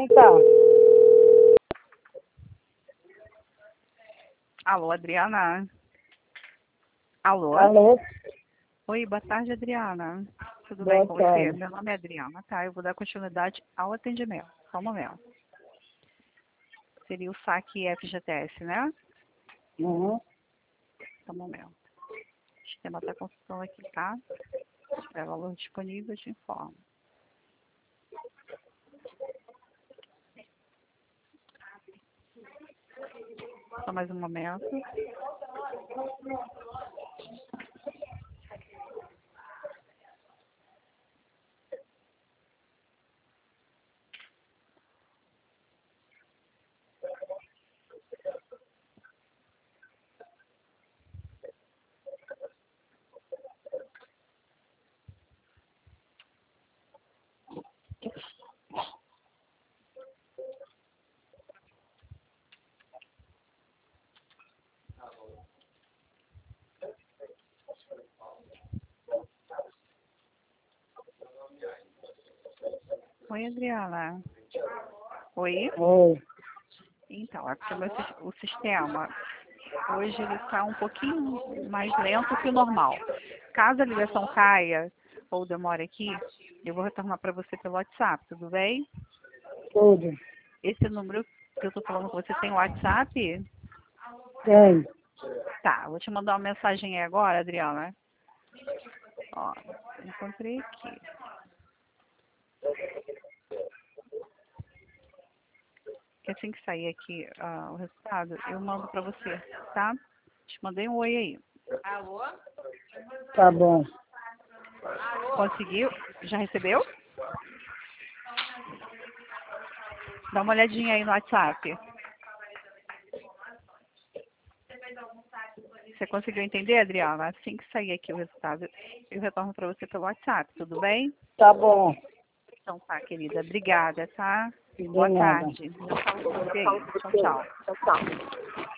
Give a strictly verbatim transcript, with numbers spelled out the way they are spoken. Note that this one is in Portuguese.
Quem tá? Alô, Adriana? Alô? Alô? Oi, boa tarde, Adriana. Tudo Boa bem com você? tarde. Meu nome é Adriana, tá? Eu vou dar continuidade ao atendimento. Só um momento. Seria o saque F G T S, né? Uhum. Só um momento. O sistema está consultando aqui, tá? Se tiver valor disponível, eu te informo. Só mais um momento. Oi, Adriana. Oi? Oi. Então, é porque o, meu sis- o sistema hoje ele está um pouquinho mais lento que o normal. Caso a ligação caia ou demore aqui, eu vou retornar para você pelo WhatsApp, tudo bem? Tudo. Esse número que eu estou falando com você tem WhatsApp? Tem. Tá, vou te mandar uma mensagem aí agora, Adriana. Ó, encontrei aqui. Que assim que sair aqui ah, o resultado, eu mando para você, tá? Te mandei um oi aí. Tá bom. Conseguiu? Já recebeu? Dá uma olhadinha aí no WhatsApp. Você conseguiu entender, Adriana? Assim que sair aqui o resultado, eu retorno para você pelo WhatsApp, tudo bem? Tá bom. Então tá, querida. Obrigada, tá? De Boa nada. tarde. Eu falo com você aí. Tchau, tchau. Tchau, tchau.